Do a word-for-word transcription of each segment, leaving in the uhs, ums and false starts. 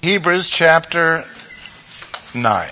Hebrews chapter nine.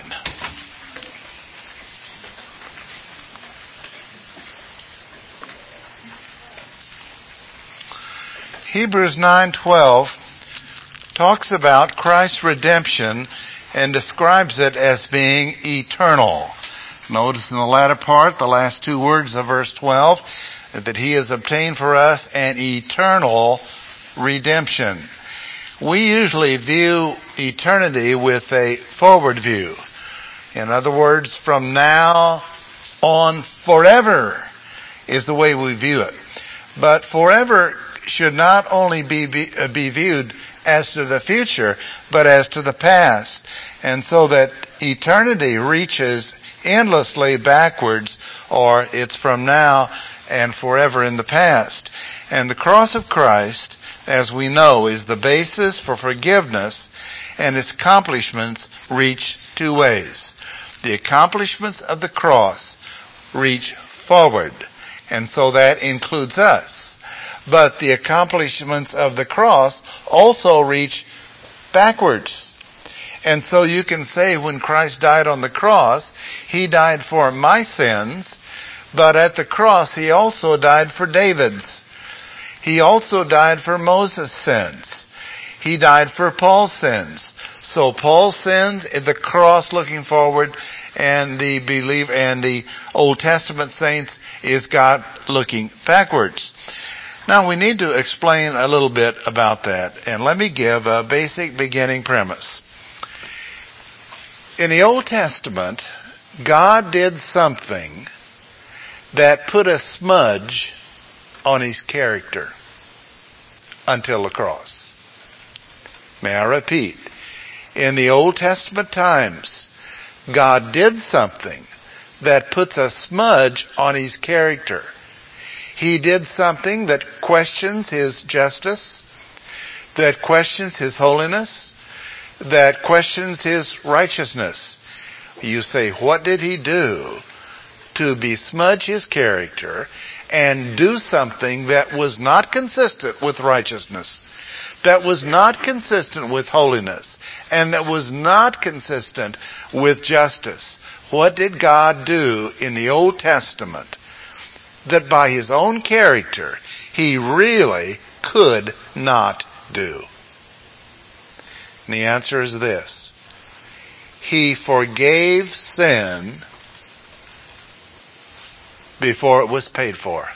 Hebrews nine twelve talks about Christ's redemption and describes it as being eternal. Notice in the latter part, the last two words of verse twelve, that he has obtained for us an eternal redemption. We usually view eternity with a forward view. In other words, from now on forever is the way we view it. But forever should not only be, be viewed as to the future, but as to the past. And so that eternity reaches endlessly backwards, or it's from now and forever in the past. And the cross of Christ, as we know, is the basis for forgiveness, and its accomplishments reach two ways. The accomplishments of the cross reach forward, and so that includes us. But the accomplishments of the cross also reach backwards. And so you can say when Christ died on the cross, he died for my sins, but at the cross he also died for David's. He also died for Moses' sins. He died for Paul's sins. So Paul's sins, the cross looking forward, and the believer and the Old Testament saints is God looking backwards. Now we need to explain a little bit about that, and let me give a basic beginning premise. In the Old Testament, God did something that put a smudge on his character until the cross. May I repeat? In the Old Testament times, God did something that puts a smudge on his character. He did something that questions his justice, that questions his holiness, that questions his righteousness. You say, what did he do to besmudge his character and do something that was not consistent with righteousness, that was not consistent with holiness, and that was not consistent with justice? What did God do in the Old Testament that by his own character he really could not do? And the answer is this: he forgave sin before it was paid for.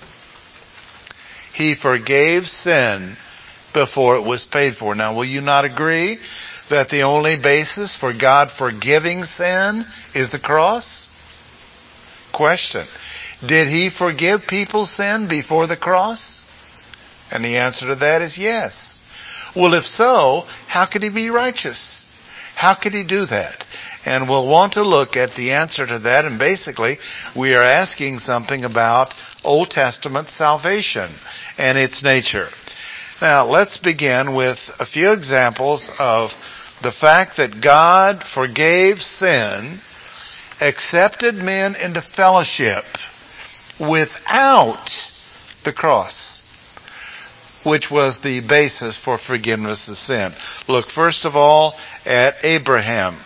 He forgave sin before it was paid for. Now, will you not agree that the only basis for God forgiving sin is the cross? Question: did he forgive people's sin before the cross? And the answer to that is yes. Well, if so, how could he be righteous? How could he do that? And we'll want to look at the answer to that. And basically, we are asking something about Old Testament salvation and its nature. Now, let's begin with a few examples of the fact that God forgave sin, accepted men into fellowship without the cross, which was the basis for forgiveness of sin. Look first of all at Abraham.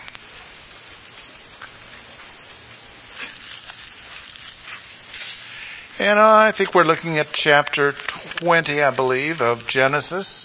And uh, I think we're looking at chapter twenty, I believe, of Genesis.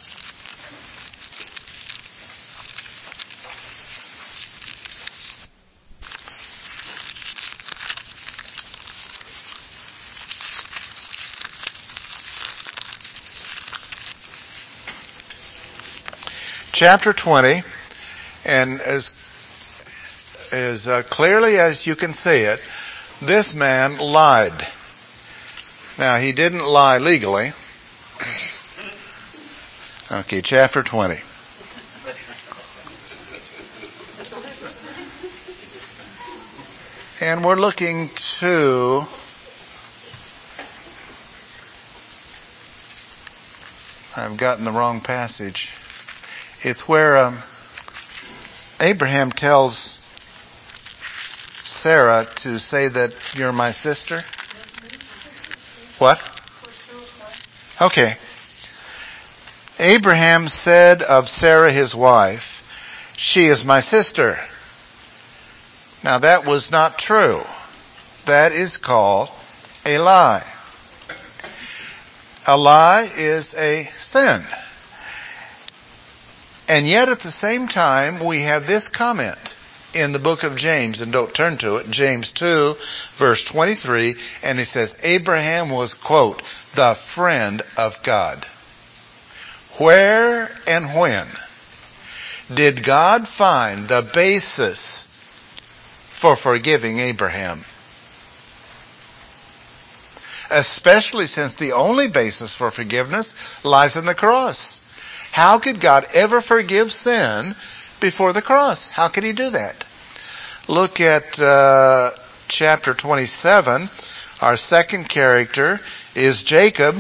Chapter twenty, and as, as uh, clearly as you can see it, this man lied. Now, he didn't lie legally. Okay, chapter twenty. And we're looking to I've gotten the wrong passage. It's where um, Abraham tells Sarah to say that you're my sister. What? Okay. Abraham said of Sarah his wife, she is my sister. Now that was not true. That is called a lie. A lie is a sin. And yet at the same time, we have this comment in the book of James, and don't turn to it, James two, verse twenty-three, and it says, Abraham was, quote, the friend of God. Where and when did God find the basis for forgiving Abraham? Especially since the only basis for forgiveness lies in the cross. How could God ever forgive sin before the cross? How could he do that? Look at uh, chapter twenty-seven. Our second character is Jacob.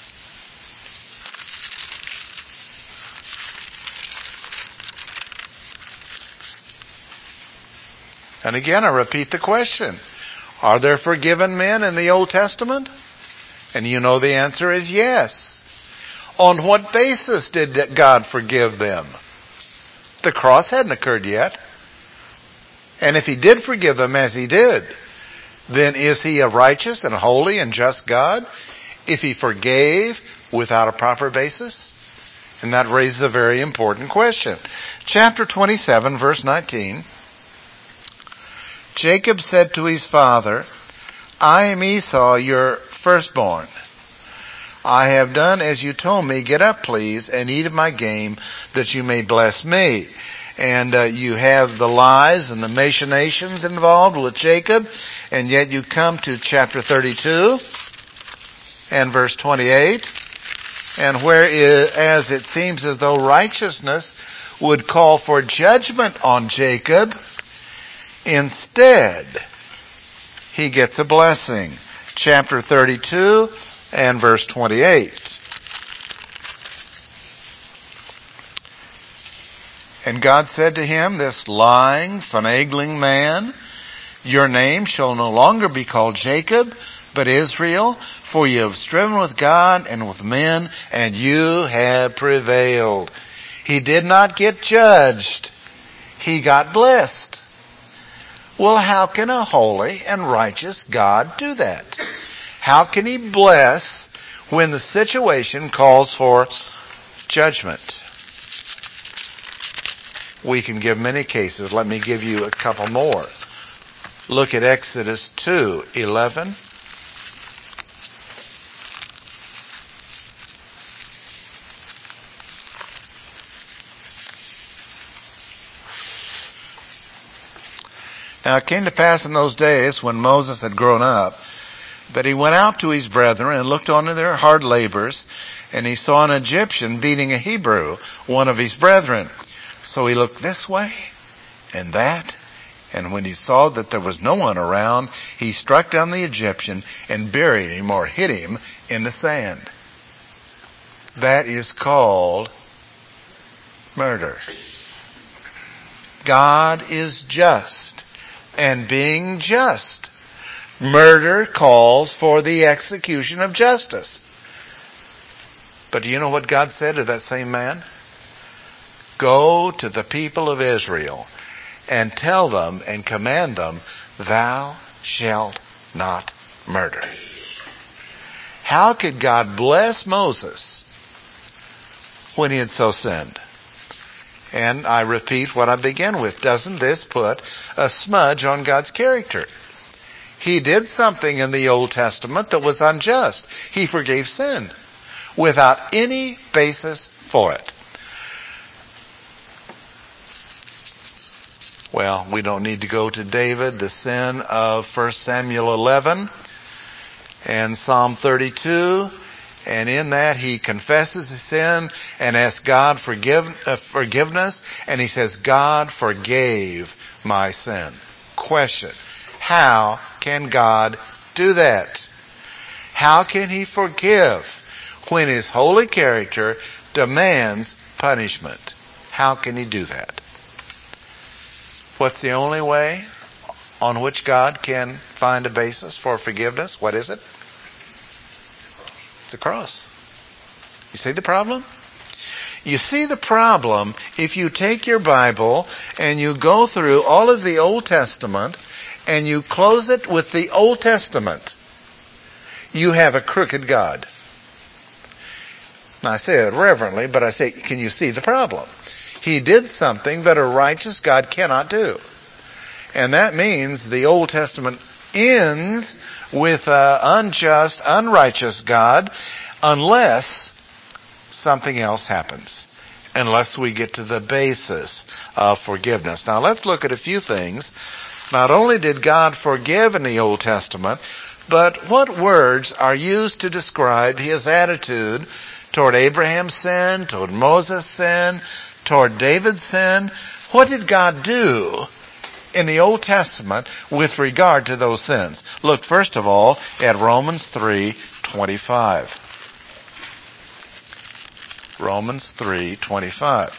And again, I repeat the question. Are there forgiven men in the Old Testament? And you know the answer is yes. On what basis did God forgive them? The cross hadn't occurred yet. And if he did forgive them as he did, then is he a righteous and holy and just God if he forgave without a proper basis? And that raises a very important question. Chapter twenty-seven, verse nineteen. Jacob said to his father, I am Esau, your firstborn. I have done as you told me. Get up, please, and eat of my game, that you may bless me. And uh, you have the lies and the machinations involved with Jacob, and yet you come to chapter thirty-two and verse twenty-eight, and whereas it seems as though righteousness would call for judgment on Jacob, instead he gets a blessing. Chapter thirty-two and verse twenty-eight. And God said to him, this lying, finagling man, your name shall no longer be called Jacob, but Israel, for you have striven with God and with men, and you have prevailed. He did not get judged. He got blessed. Well, how can a holy and righteous God do that? How can he bless when the situation calls for judgment? We can give many cases. Let me give you a couple more. Look at Exodus two eleven. Now it came to pass in those days when Moses had grown up, that he went out to his brethren and looked on their hard labors, and he saw an Egyptian beating a Hebrew, one of his brethren. So he looked this way and that, and when he saw that there was no one around, he struck down the Egyptian and buried him or hid him in the sand. That is called murder. God is just, and being just, murder calls for the execution of justice. But do you know what God said to that same man? Go to the people of Israel and tell them and command them, thou shalt not murder. How could God bless Moses when he had so sinned? And I repeat what I began with. Doesn't this put a smudge on God's character? He did something in the Old Testament that was unjust. He forgave sin without any basis for it. Well, we don't need to go to David, the sin of First Samuel eleven and Psalm thirty-two. And in that he confesses his sin and asks God forgive, uh, forgiveness. And he says, God forgave my sin. Question. How can God do that? How can he forgive when his holy character demands punishment? How can he do that? What's the only way on which God can find a basis for forgiveness? What is it? It's a cross. You see the problem? You see the problem if you take your Bible and you go through all of the Old Testament and you close it with the Old Testament. You have a crooked God. Now I say it reverently, but I say, can you see the problem? He did something that a righteous God cannot do. And that means the Old Testament ends with an unjust, unrighteous God unless something else happens. Unless we get to the basis of forgiveness. Now let's look at a few things. Not only did God forgive in the Old Testament, but what words are used to describe His attitude toward Abraham's sin, toward Moses' sin, toward David's sin? What did God do in the Old Testament with regard to those sins? Look first of all at Romans three twenty-five. Romans three twenty-five.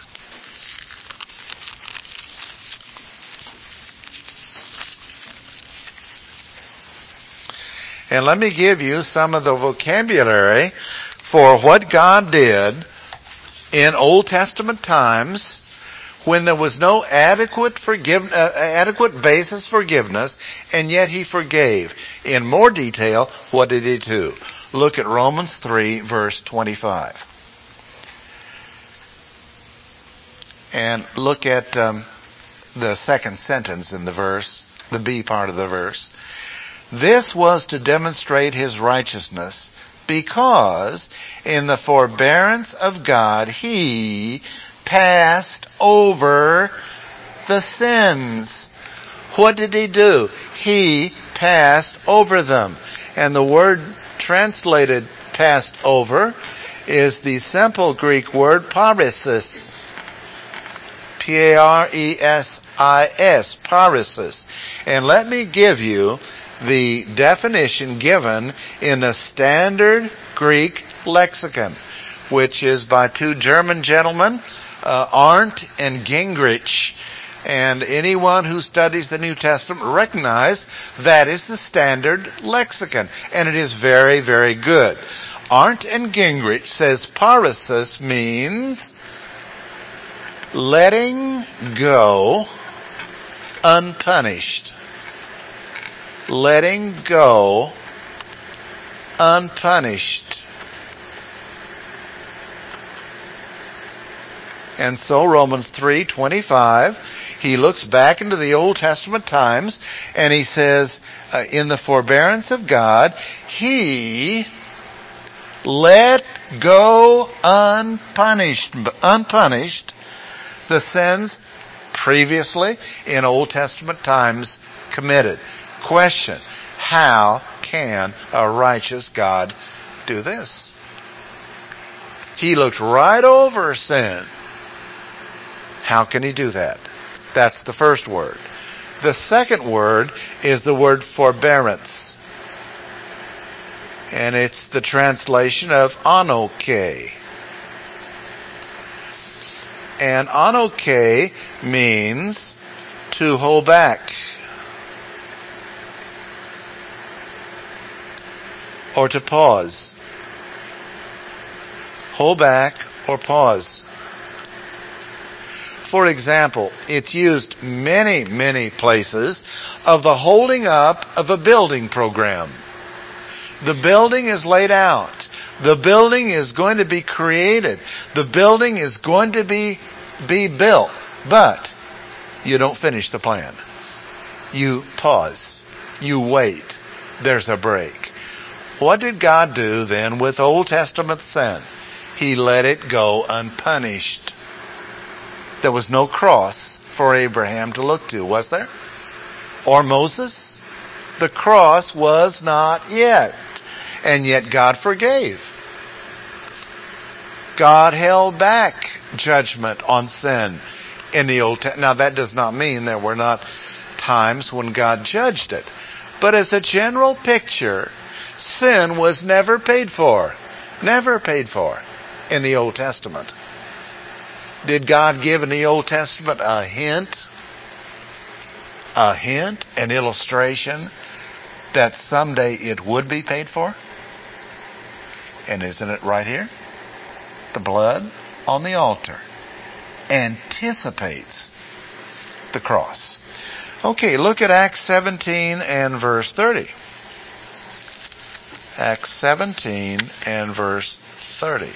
And let me give you some of the vocabulary for what God did in Old Testament times when there was no adequate forgive, uh, adequate basis for forgiveness, and yet He forgave. In more detail, what did He do? Look at Romans three, verse twenty-five. And look at um, the second sentence in the verse, the B part of the verse. This was to demonstrate His righteousness, because in the forbearance of God He passed over the sins. What did He do? He passed over them. And the word translated passed over is the simple Greek word paresis. P A R E S I S, paresis. And let me give you the definition given in the Standard Greek Lexicon, which is by two German gentlemen, uh, Arndt and Gingrich. And anyone who studies the New Testament recognize that is the Standard Lexicon. And it is very, very good. Arndt and Gingrich says paresis means letting go unpunished. Letting go unpunished. And so Romans three twenty-five, he looks back into the Old Testament times and he says, uh, in the forbearance of God, He let go unpunished, unpunished the sins previously in Old Testament times committed. Question: how can a righteous God do this? He looked right over sin. How can He do that? That's the first word. The second word is the word forbearance. And it's the translation of anoke. And anoke means to hold back, or to pause. Hold back or pause. For example, it's used many, many places of the holding up of a building program. The building is laid out. The building is going to be created. The building is going to be, be built. But you don't finish the plan. You pause. You wait. There's a break. What did God do then with Old Testament sin? He let it go unpunished. There was no cross for Abraham to look to, was there? Or Moses? The cross was not yet. And yet God forgave. God held back judgment on sin in the Old Testament. Now that does not mean there were not times when God judged it. But as a general picture, sin was never paid for. Never paid for in the Old Testament. Did God give in the Old Testament a hint? A hint, an illustration that someday it would be paid for? And isn't it right here? The blood on the altar anticipates the cross. Okay, look at Acts seventeen and verse thirty. Acts seventeen and verse thirty.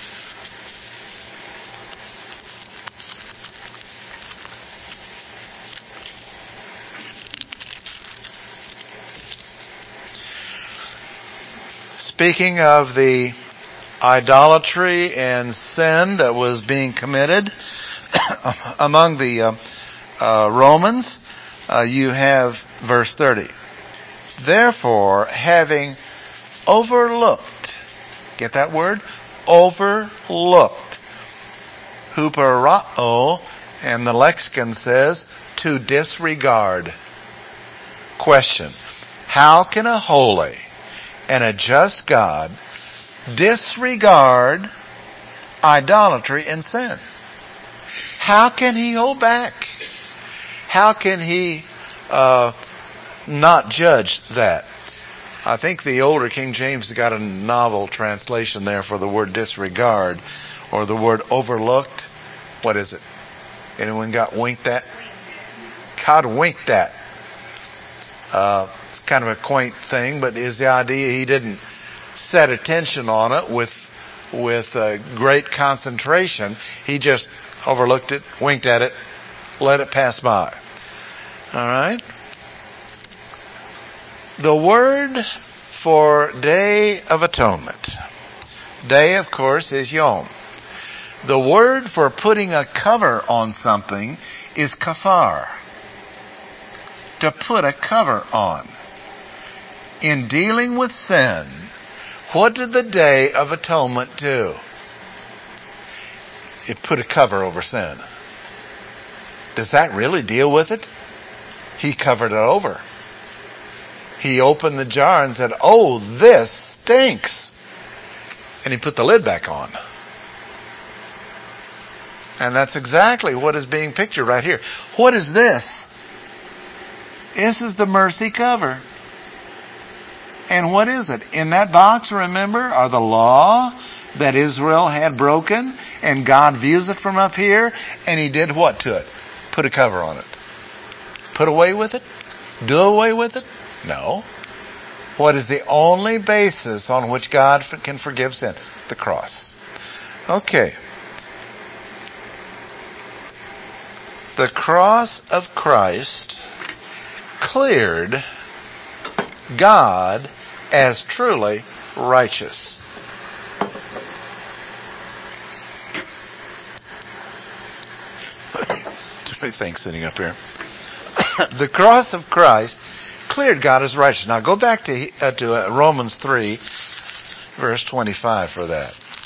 Speaking of the idolatry and sin that was being committed among the uh, uh, Romans, uh, you have verse thirty. Therefore, having overlooked, get that word? Overlooked. Huperao, and the lexicon says, to disregard. Question: how can a holy and a just God disregard idolatry and sin? How can he hold back? How can he uh, not judge that? I think the older King James got a novel translation there for the word disregard, or the word overlooked. What is it? Anyone got winked at? God winked at. Uh, it's kind of a quaint thing, but is the idea he didn't set attention on it with with uh, great concentration. He just overlooked it, winked at it, let it pass by. All right? The word for Day of Atonement. Day, of course, is Yom. The word for putting a cover on something is kafar. To put a cover on. In dealing with sin, what did the Day of Atonement do? It put a cover over sin. Does that really deal with it? He covered it over. He opened the jar and said, oh, this stinks. And he put the lid back on. And that's exactly what is being pictured right here. What is this? This is the mercy cover. And what is it? In that box, remember, are the law that Israel had broken, and God views it from up here, and he did what to it? Put a cover on it. Put away with it? Do away with it? No. What is the only basis on which God can forgive sin? The cross. Okay. The cross of Christ cleared God as truly righteous. Too many things sitting up here. The cross of Christ cleared God as righteous. Now go back to uh, to uh, Romans three, verse twenty-five for that.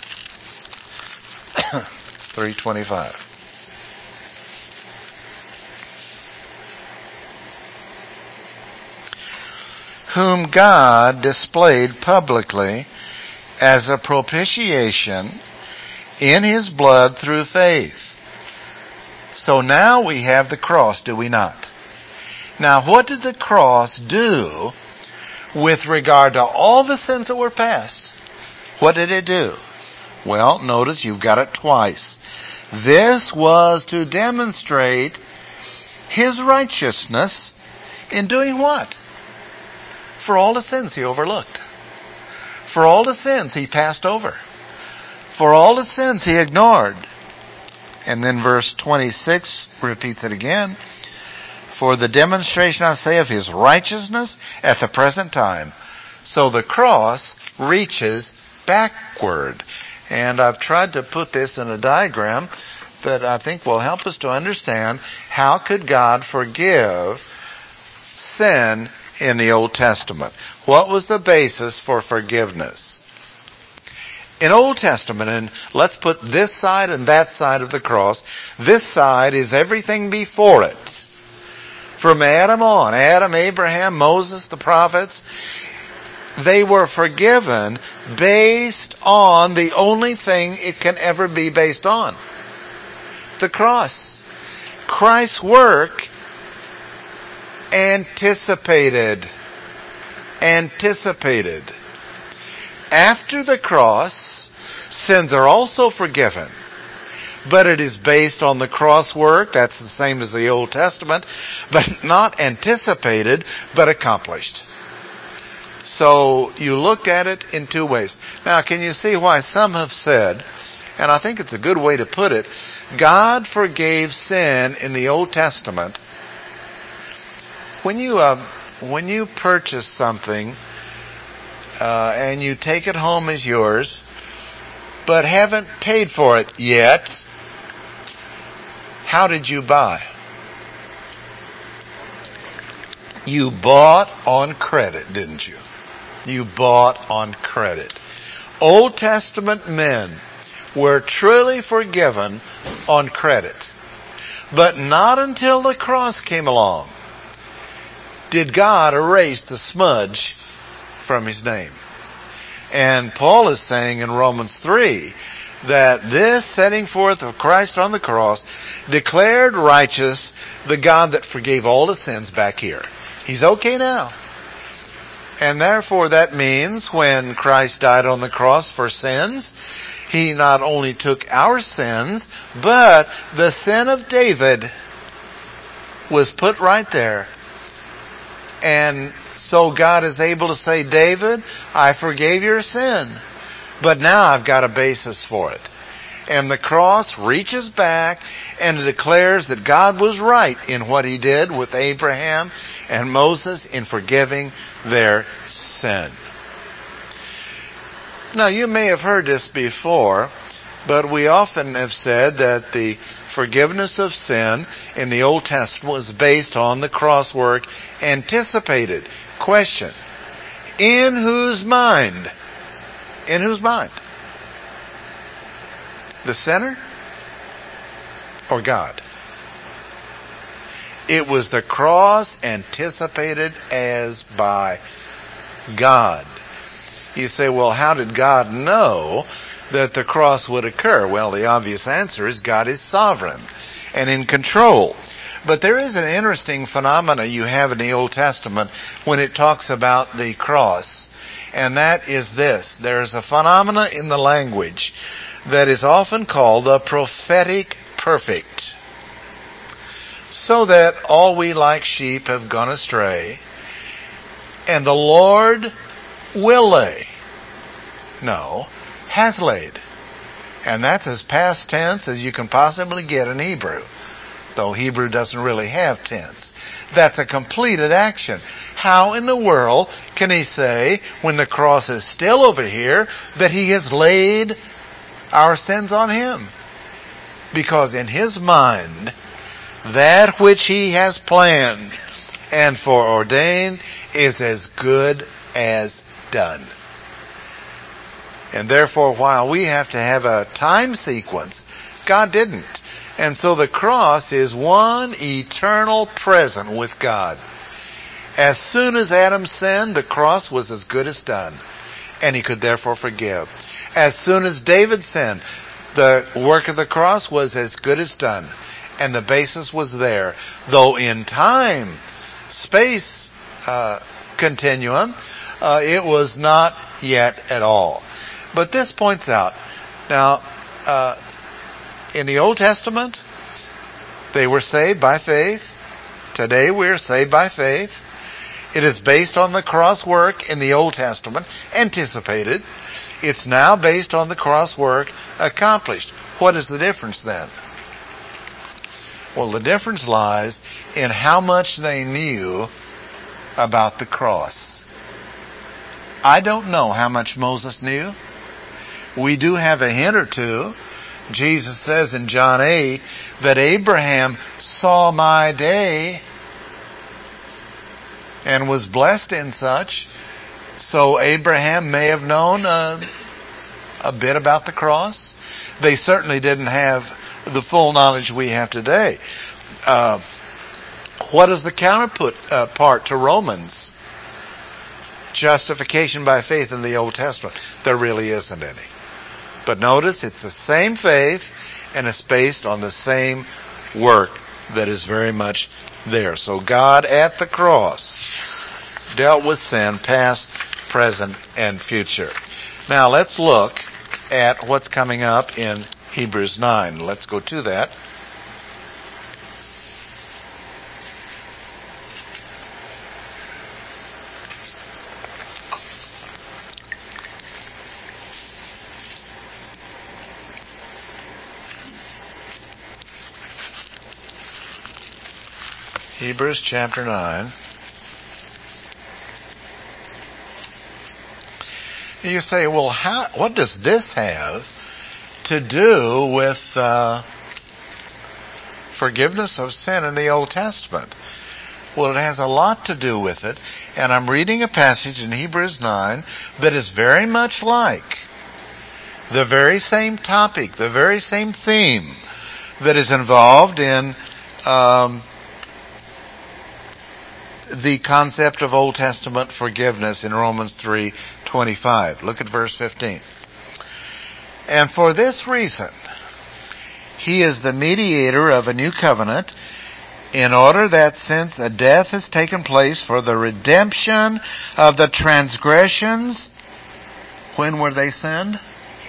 three twenty-five. Whom God displayed publicly as a propitiation in his blood through faith. So now we have the cross, do we not? Now what did the cross do with regard to all the sins that were past? What did it do? Well, notice you've got it twice. This was to demonstrate his righteousness in doing what? For all the sins he overlooked. For all the sins he passed over. For all the sins he ignored. And then verse twenty-six repeats it again. For the demonstration, I say, of his righteousness at the present time. So the cross reaches backward. And I've tried to put this in a diagram that I think will help us to understand how could God forgive sin in the Old Testament. What was the basis for forgiveness? In Old Testament, and let's put this side and that side of the cross, this side is everything before it. From Adam on, Adam, Abraham, Moses, the prophets, they were forgiven based on the only thing it can ever be based on. The cross. Christ's work anticipated. Anticipated. After the cross, sins are also forgiven. but it is based on the cross work. That's the same as the Old Testament, but not anticipated, but accomplished. So you look at it in two ways. Now, can you see why some have said, and I think it's a good way to put it, God forgave sin in the Old Testament. When you uh, when you purchase something uh, and you take it home as yours, but haven't paid for it yet, how did you buy? You bought on credit, didn't you? You bought on credit. Old Testament men were truly forgiven on credit. But not until the cross came along did God erase the smudge from his name. And Paul is saying in Romans three that this setting forth of Christ on the cross declared righteous the God that forgave all the sins back here. He's okay now. And therefore that means when Christ died on the cross for sins, he not only took our sins, but the sin of David was put right there. And so God is able to say, David, I forgave your sin, but now I've got a basis for it. And the cross reaches back and it declares that God was right in what he did with Abraham and Moses in forgiving their sin. Now, you may have heard this before, but we often have said that the forgiveness of sin in the Old Testament was based on the cross work anticipated. Question: in whose mind? In whose mind? The sinner or God? It was the cross anticipated as by God. You say, well, how did God know that the cross would occur? Well, the obvious answer is God is sovereign and in control. But there is an interesting phenomena you have in the Old Testament when it talks about the cross. And that is this. There is a phenomena in the language that is often called the prophetic perfect. So that all we like sheep have gone astray, and the Lord will lay. No, has laid. And that's as past tense as you can possibly get in Hebrew. Though Hebrew doesn't really have tense. That's a completed action. How in the world can he say, when the cross is still over here, that he has laid our sins on him? Because in his mind, that which he has planned and foreordained is as good as done. And therefore, while we have to have a time sequence, God didn't. And so the cross is one eternal present with God. As soon as Adam sinned, the cross was as good as done. And he could therefore forgive. As soon as David sinned, the work of the cross was as good as done. And the basis was there. Though in time, space, uh, continuum, uh, it was not yet at all. But this points out, now, uh, in the Old Testament, they were saved by faith. Today we are saved by faith. It is based on the cross work in the Old Testament, anticipated. It's now based on the cross work accomplished. What is the difference then? Well, the difference lies in how much they knew about the cross. I don't know how much Moses knew. We do have a hint or two. Jesus says in John eight that Abraham saw my day and was blessed in such. So Abraham may have known a, a bit about the cross. They certainly didn't have the full knowledge we have today. Uh, what is the counterpart uh, part to Romans? Justification by faith in the Old Testament. There really isn't any. But notice it's the same faith and it's based on the same work that is very much there. So God at the cross dealt with sin, past, present, and future. Now let's look at what's coming up in Hebrews nine. Let's go to that. Hebrews chapter nine. You say, well, how, what does this have to do with uh, forgiveness of sin in the Old Testament? Well, it has a lot to do with it, and I'm reading a passage in Hebrews nine that is very much like the very same topic, the very same theme that is involved in um, the concept of Old Testament forgiveness in Romans three twenty-five. Look at verse fifteen. And for this reason, he is the mediator of a new covenant, in order that since a death has taken place for the redemption of the transgressions, when were they sinned?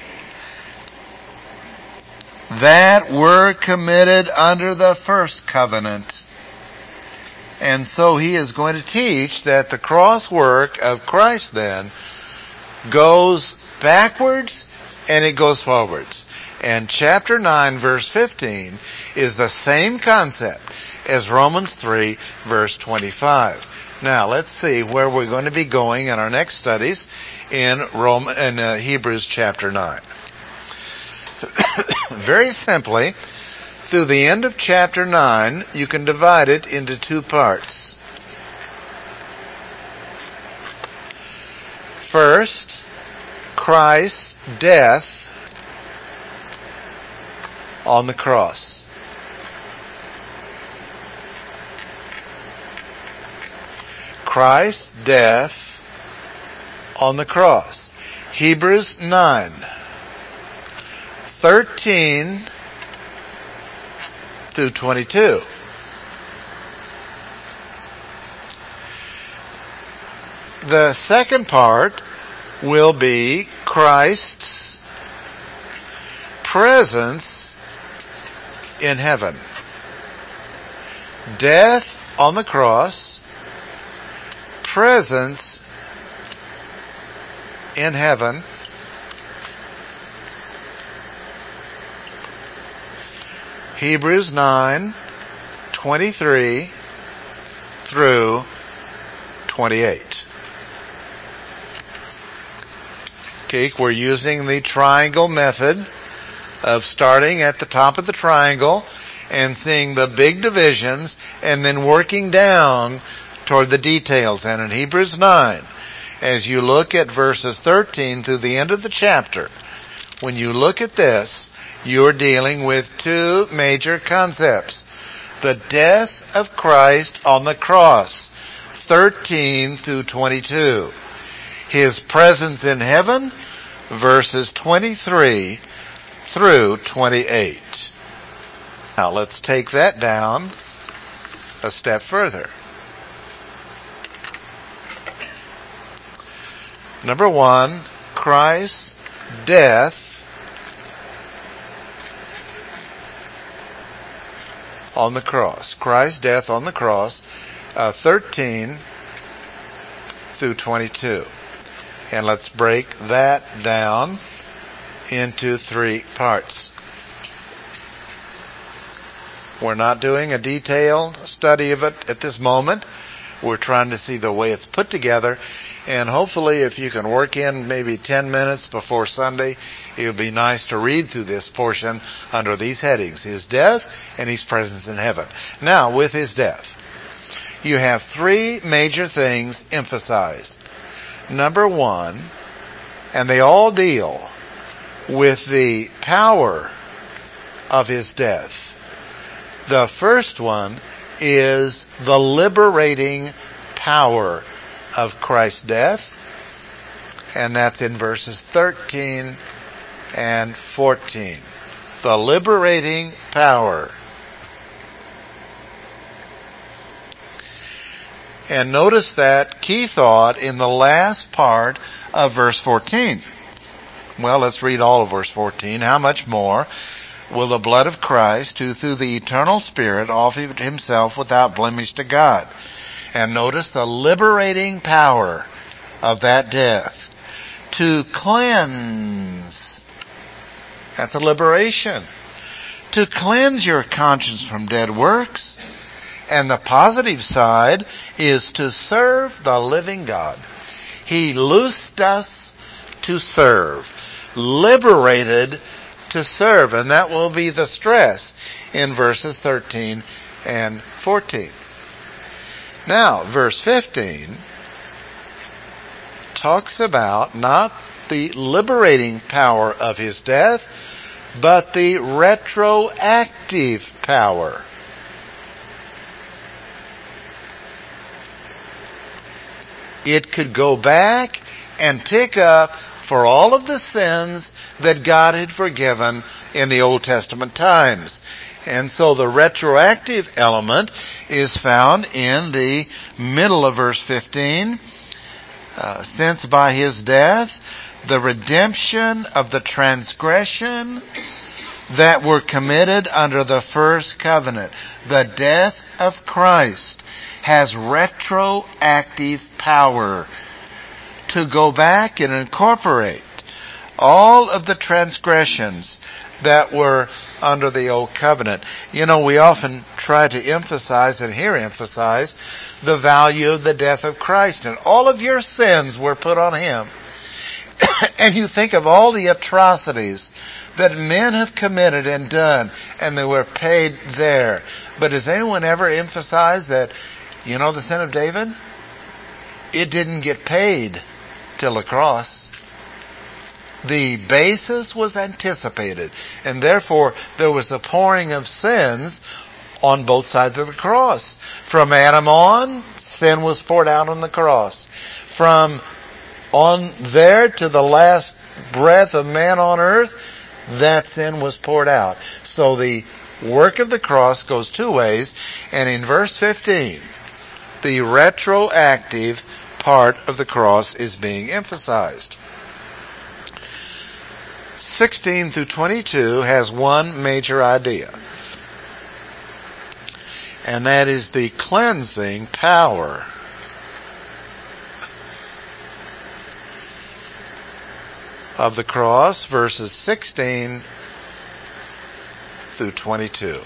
That were committed under the first covenant. And so he is going to teach that the cross work of Christ then goes backwards and it goes forwards. And chapter nine verse fifteen is the same concept as Romans three verse twenty-five. Now let's see where we're going to be going in our next studies in Rome, in uh, Hebrews chapter nine. Very simply, through the end of chapter nine, you can divide it into two parts. First, Christ's death on the cross. Christ's death on the cross. Hebrews nine, thirteen through twenty-two. The second part will be Christ's presence in heaven. Death on the cross, presence in heaven, Hebrews nine, twenty-three through twenty-eight. Okay, we're using the triangle method of starting at the top of the triangle and seeing the big divisions and then working down toward the details. And in Hebrews nine, as you look at verses thirteen through the end of the chapter, when you look at this, you're dealing with two major concepts. The death of Christ on the cross, thirteen through twenty-two. His presence in heaven, verses twenty-three through twenty-eight. Now let's take that down a step further. Number one, Christ's death on the cross. Christ's death on the cross, uh, thirteen through twenty-two. And let's break that down into three parts. We're not doing a detailed study of it at this moment. We're trying to see the way it's put together. And hopefully if you can work in maybe ten minutes before Sunday, it would be nice to read through this portion under these headings. His death and His presence in heaven. Now, with His death, you have three major things emphasized. Number one, and they all deal with the power of His death. The first one is the liberating power of Christ's death, and that's in verses thirteen and fourteen. The liberating power. And notice that key thought in the last part of verse fourteen. Well, let's read all of verse fourteen. How much more will the blood of Christ, who through the eternal Spirit offered himself without blemish to God. And notice the liberating power of that death. To cleanse. That's a liberation. To cleanse your conscience from dead works. And the positive side is to serve the living God. He loosed us to serve. Liberated to serve. And that will be the stress in verses thirteen and fourteen. Now, verse fifteen talks about not the liberating power of his death, but the retroactive power. It could go back and pick up for all of the sins that God had forgiven in the Old Testament times. And so the retroactive element is found in the middle of verse fifteen. Uh, since by his death, the redemption of the transgression that were committed under the first covenant, the death of Christ, has retroactive power to go back and incorporate all of the transgressions that were under the old covenant. You know, we often try to emphasize and here emphasize the value of the death of Christ, and all of your sins were put on him. And you think of all the atrocities that men have committed and done, and they were paid there. But has anyone ever emphasized that, you know, the sin of David? It didn't get paid till the cross. The basis was anticipated, and therefore there was a pouring of sins on both sides of the cross. From Adam on, sin was poured out on the cross. From on there to the last breath of man on earth, that sin was poured out. So the work of the cross goes two ways, and in verse fifteen, the retroactive part of the cross is being emphasized. sixteen through twenty-two has one major idea, and that is the cleansing power of the cross, verses sixteen through twenty-two.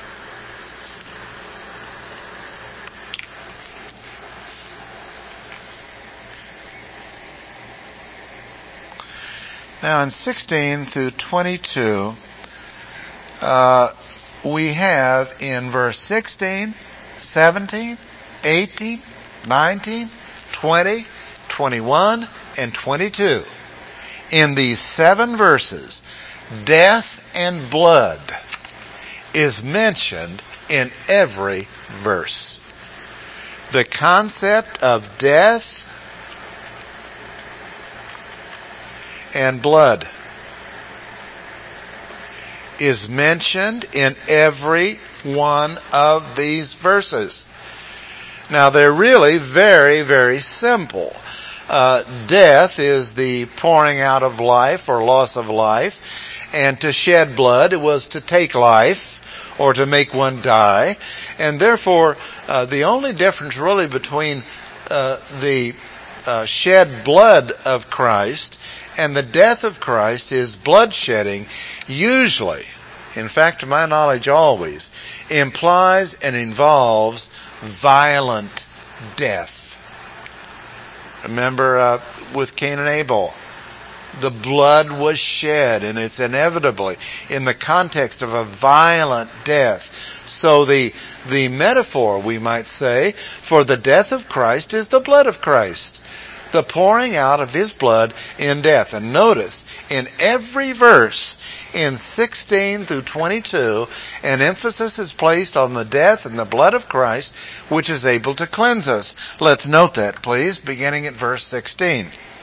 Now in sixteen through twenty-two, uh, we have in verse sixteen, seventeen, eighteen, nineteen, twenty, twenty-one, and twenty-two. In these seven verses, death and blood is mentioned in every verse. The concept of death and blood is mentioned in every one of these verses. Now they're really very, very simple. Uh, death is the pouring out of life or loss of life, and to shed blood was to take life or to make one die, and therefore uh, the only difference really between uh, the uh, shed blood of Christ and the death of Christ is bloodshedding usually, in fact to my knowledge always, implies and involves violent death. Remember uh, with Cain and Abel, the blood was shed, and it's inevitably in the context of a violent death. So the the metaphor, we might say, for the death of Christ is the blood of Christ, the pouring out of his blood in death. And notice, in every verse, in sixteen through twenty-two, an emphasis is placed on the death and the blood of Christ, which is able to cleanse us. Let's note that, please, beginning at verse sixteen.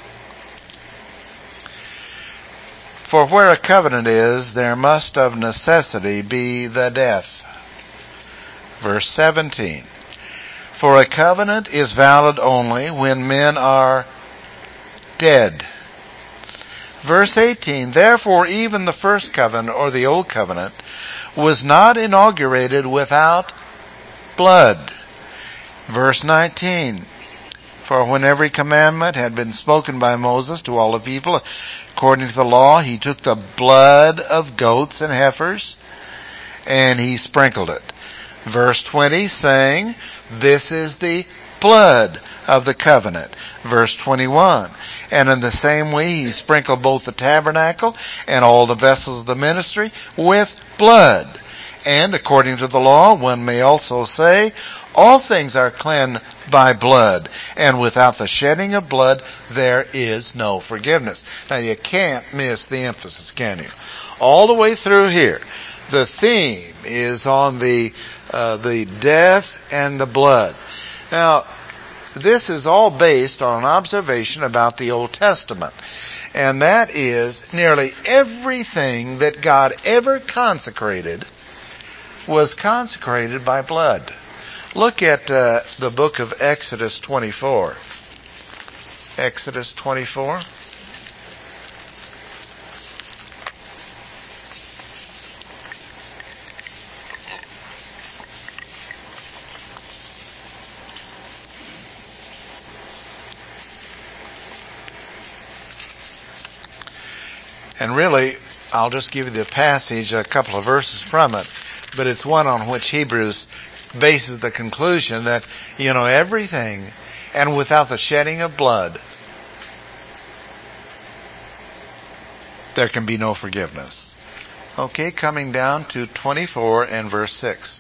For where a covenant is, there must of necessity be the death. Verse seventeen. For a covenant is valid only when men are dead. Verse eighteen, therefore even the first covenant, or the old covenant, was not inaugurated without blood. Verse nineteen, for when every commandment had been spoken by Moses to all the people, according to the law, he took the blood of goats and heifers, and he sprinkled it. Verse twenty, saying, this is the blood of the covenant. Verse twenty-one, and in the same way he sprinkled both the tabernacle and all the vessels of the ministry with blood. And according to the law, one may also say, all things are cleansed by blood, and without the shedding of blood there is no forgiveness. Now you can't miss the emphasis, can you? All the way through here, the theme is on the uh, the death and the blood. Now, this is all based on an observation about the Old Testament. And that is nearly everything that God ever consecrated was consecrated by blood. Look at uh, the book of Exodus twenty-four. Exodus twenty-four. And really, I'll just give you the passage, a couple of verses from it, but it's one on which Hebrews bases the conclusion that, you know, everything, and without the shedding of blood, there can be no forgiveness. Okay, coming down to twenty-four and verse six.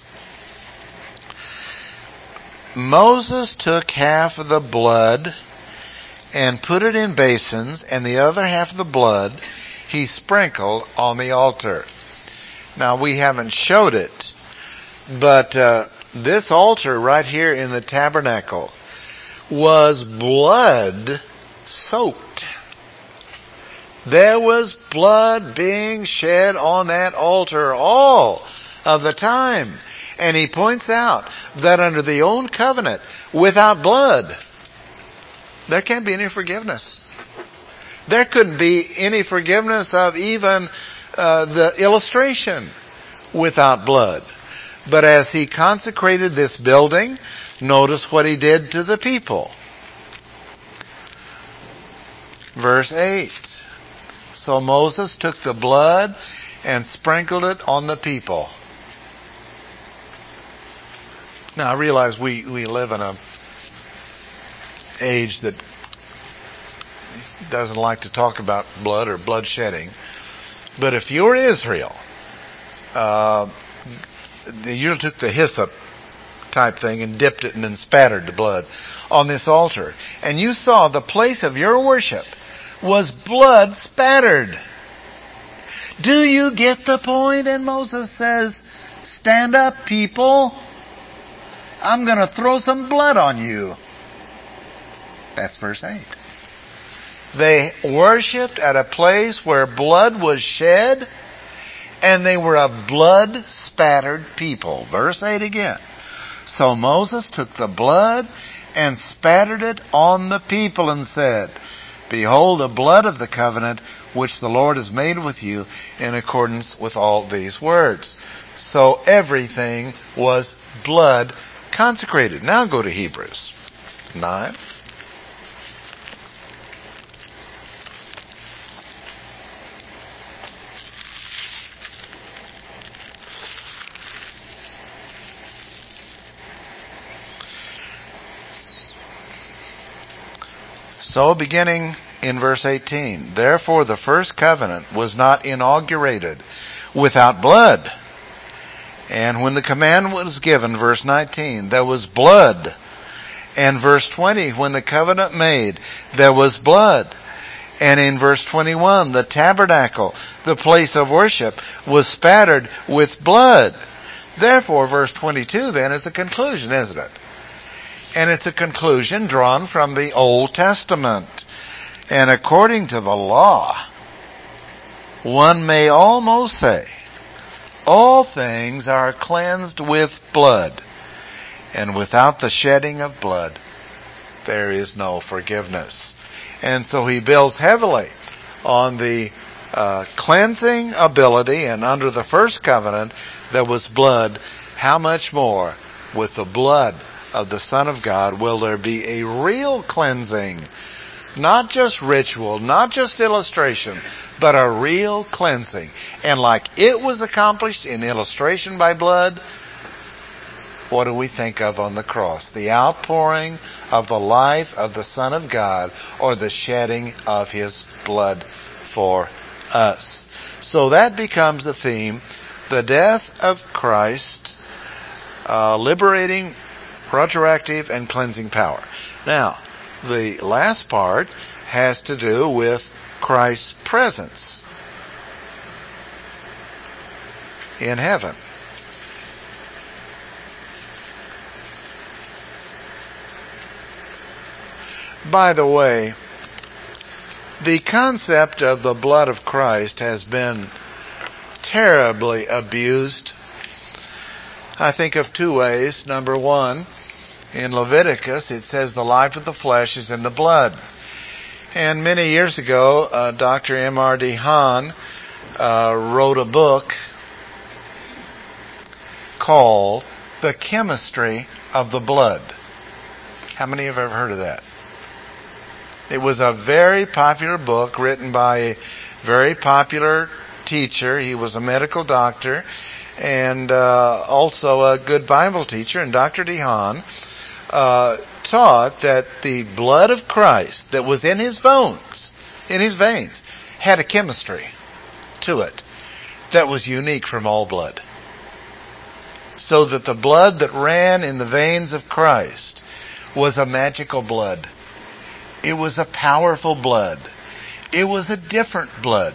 Moses took half of the blood and put it in basins, and the other half of the blood he sprinkled on the altar. Now, we haven't showed it, but uh, this altar right here in the tabernacle was blood soaked. There was blood being shed on that altar all of the time. And he points out that under the old covenant, without blood, there can't be any forgiveness. There couldn't be any forgiveness of even uh, the illustration without blood. But as he consecrated this building, notice what he did to the people. Verse eight. So Moses took the blood and sprinkled it on the people. Now I realize we, we live in a age that doesn't like to talk about blood or blood shedding. But if you're Israel, uh, you took the hyssop type thing and dipped it and then spattered the blood on this altar. And you saw the place of your worship was blood spattered. Do you get the point? And Moses says, stand up, people. I'm going to throw some blood on you. That's verse eight. They worshipped at a place where blood was shed, and they were a blood-spattered people. Verse eight again. So Moses took the blood and spattered it on the people and said, behold the blood of the covenant which the Lord has made with you in accordance with all these words. So everything was blood consecrated. Now go to Hebrews nine. So beginning in verse eighteen, therefore the first covenant was not inaugurated without blood. And when the command was given, verse nineteen, there was blood. And verse twenty, when the covenant made, there was blood. And in verse twenty-one, the tabernacle, the place of worship, was spattered with blood. Therefore, verse twenty-two then is the conclusion, isn't it? And it's a conclusion drawn from the Old Testament. And according to the law, one may almost say, all things are cleansed with blood, and without the shedding of blood, there is no forgiveness. And so he builds heavily on the uh, cleansing ability, and under the first covenant there was blood, how much more with the blood of the Son of God will there be a real cleansing? Not just ritual, not just illustration, but a real cleansing. And like it was accomplished in illustration by blood, what do we think of on the cross? The outpouring of the life of the Son of God, or the shedding of His blood for us. So that becomes the theme, the death of Christ, uh, liberating, resurrective, and cleansing power. Now, the last part has to do with Christ's presence in heaven. By the way, the concept of the blood of Christ has been terribly abused. I think of two ways. Number one, in Leviticus, it says the life of the flesh is in the blood. And many years ago, uh, Doctor M R D Hahn uh, wrote a book called The Chemistry of the Blood. How many have ever heard of that? It was a very popular book written by a very popular teacher. He was a medical doctor and uh, also a good Bible teacher. And Doctor DeHaan uh, taught that the blood of Christ that was in his bones, in his veins, had a chemistry to it that was unique from all blood. So that the blood that ran in the veins of Christ was a magical blood. It was a powerful blood. It was a different blood.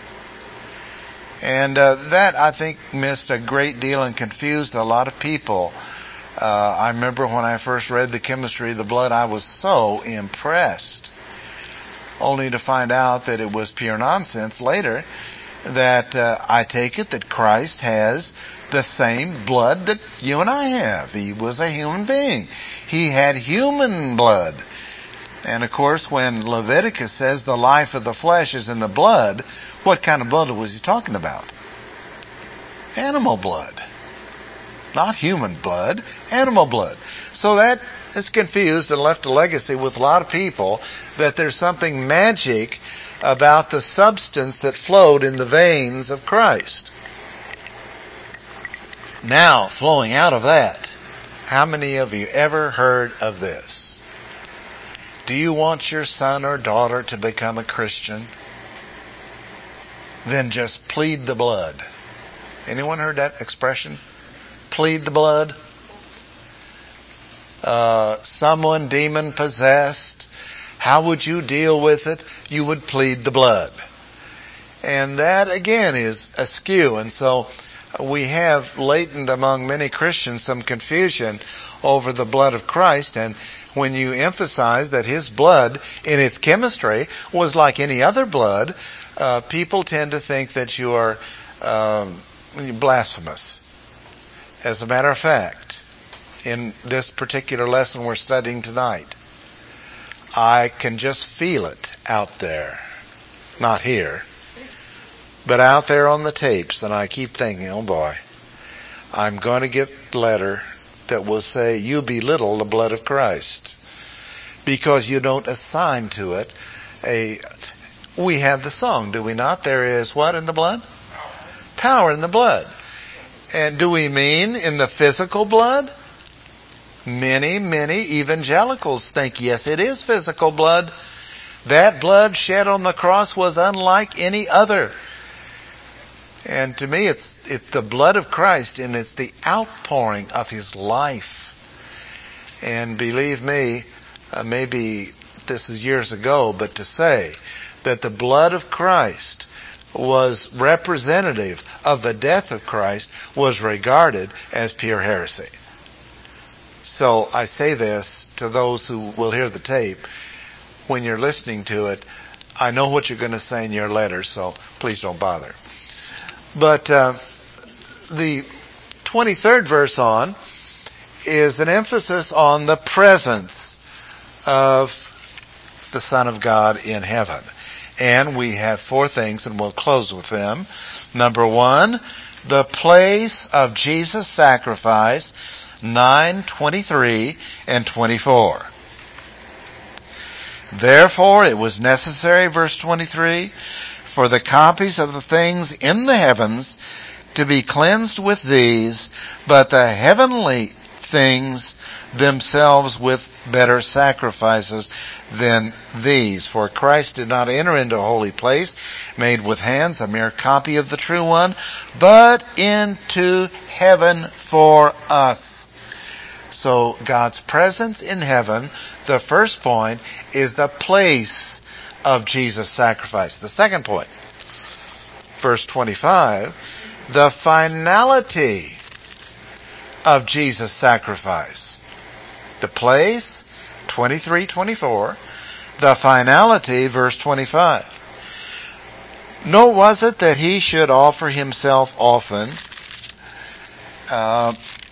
And uh, that, I think, missed a great deal and confused a lot of people. Uh, I remember when I first read the chemistry of the blood, I was so impressed. Only to find out that it was pure nonsense later, that uh, I take it that Christ has the same blood that you and I have. He was a human being. He had human blood. And of course, when Leviticus says the life of the flesh is in the blood, what kind of blood was he talking about? Animal blood. Not human blood, animal blood. So that has confused and left a legacy with a lot of people that there's something magic about the substance that flowed in the veins of Christ. Now, flowing out of that, how many of you ever heard of this? Do you want your son or daughter to become a Christian? Then just plead the blood. Anyone heard that expression? Plead the blood? Uh, someone demon possessed. How would you deal with it? You would plead the blood. And that again is askew. And so we have latent among many Christians some confusion over the blood of Christ. And when you emphasize that His blood in its chemistry was like any other blood, uh, people tend to think that you are um, blasphemous. As a matter of fact, in this particular lesson we're studying tonight, I can just feel it out there. Not here, but out there on the tapes. And I keep thinking, oh boy, I'm going to get a letter that will say, you belittle the blood of Christ. Because you don't assign to it a... We have the song, do we not? There is what in the blood? Power in the blood. And do we mean in the physical blood? Many, many evangelicals think, yes, it is physical blood. That blood shed on the cross was unlike any other. And to me, it's it's the blood of Christ, and it's the outpouring of His life. And believe me, uh, maybe this is years ago, but to say that the blood of Christ was representative of the death of Christ was regarded as pure heresy. So I say this to those who will hear the tape. When you're listening to it, I know what you're going to say in your letter, so please don't bother. But uh, the twenty-third verse on is an emphasis on the presence of the Son of God in heaven. And we have four things, and we'll close with them. Number one, the place of Jesus' sacrifice, nine twenty-three and twenty-four. Therefore it was necessary, verse twenty-three, for the copies of the things in the heavens to be cleansed with these, but the heavenly things themselves with better sacrifices than these. For Christ did not enter into a holy place made with hands, a mere copy of the true one, but into heaven for us. So God's presence in heaven, the first point, is the place of Jesus' sacrifice. The second point, verse twenty-five, the finality of Jesus' sacrifice. The place, twenty-three, twenty-four. The finality, verse twenty-five. Nor was it that he should offer himself often, uh,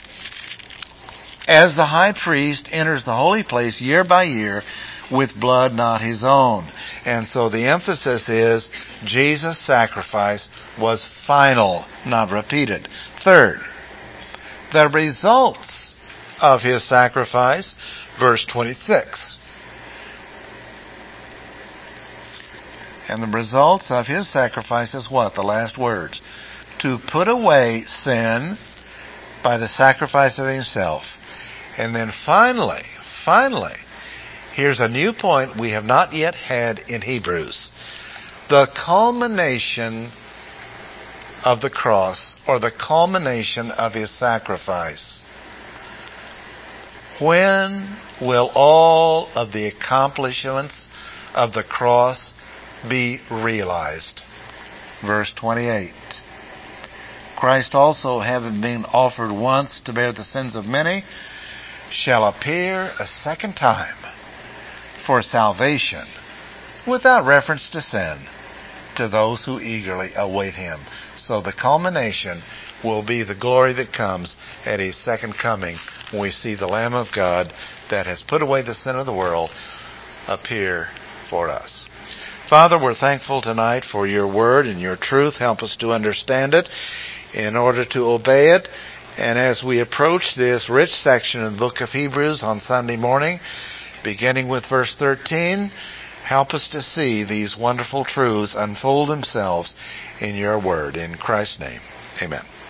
as the high priest enters the holy place year by year with blood not his own. And so the emphasis is Jesus' sacrifice was final, not repeated. Third, the results of his sacrifice, verse twenty-six. And the results of his sacrifice is what? The last words. To put away sin by the sacrifice of himself. And then finally, finally, here's a new point we have not yet had in Hebrews. The culmination of the cross, or the culmination of his sacrifice. When will all of the accomplishments of the cross be realized? Verse twenty-eight. Christ also, having been offered once to bear the sins of many, shall appear a second time for salvation, without reference to sin, to those who eagerly await him. So the culmination will be the glory that comes at his second coming, when we see the Lamb of God that has put away the sin of the world appear for us. Father, we're thankful tonight for your word and your truth. Help us to understand it in order to obey it. And as we approach this rich section in the book of Hebrews on Sunday morning, beginning with verse thirteen, help us to see these wonderful truths unfold themselves in your word. In Christ's name, amen.